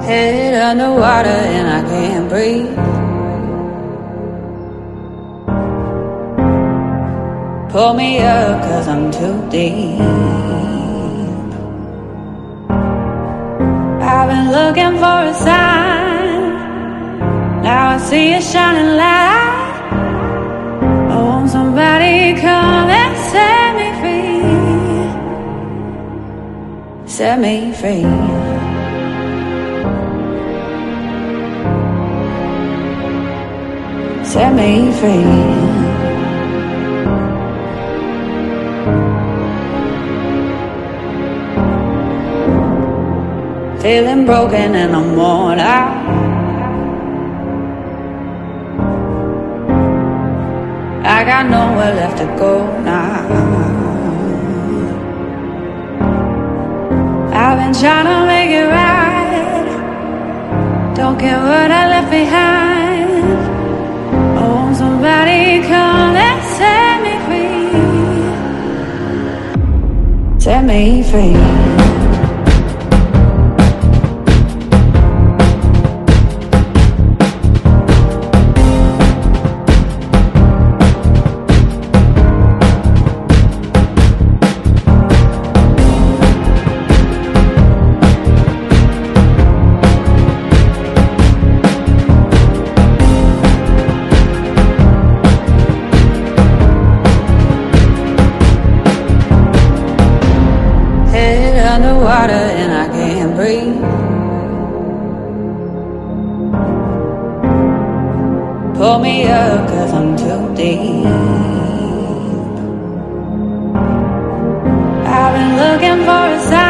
Head underwater and I can't breathe. Pull me up 'cause I'm too deep. I've been looking for a sign. Now I see a shining light. I want somebody come and set me free. Set me free. Set me free. Feeling broken and I'm worn out. I got nowhere left to go now. I've been trying to make it right. Don't care what I left behind. I want somebody come and set me free. Set me free. Underwater and I can't breathe. Pull me up 'cause I'm too deep. I've been looking for a sign.